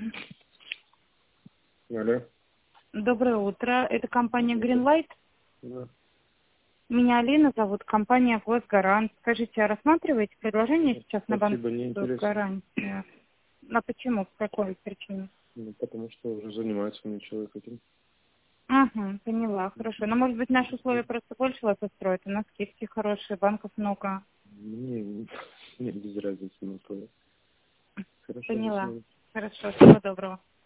Алло. Доброе утро. Это компания Greenlight. Да. Меня Алина зовут, компания Госгарант. Скажите, а рассматриваете предложение сейчас на банк Спасибо, не интересно. Госгарантия? А почему? По какой причине? Ну, потому что уже занимается мне человек этим. Ага, поняла, хорошо. Но, может быть, наши условия просто больше вас устроят? У нас скидки хорошие, банков много. Мне без разницы на то. Хорошо, до Поняла. свидания. Хорошо, всего доброго.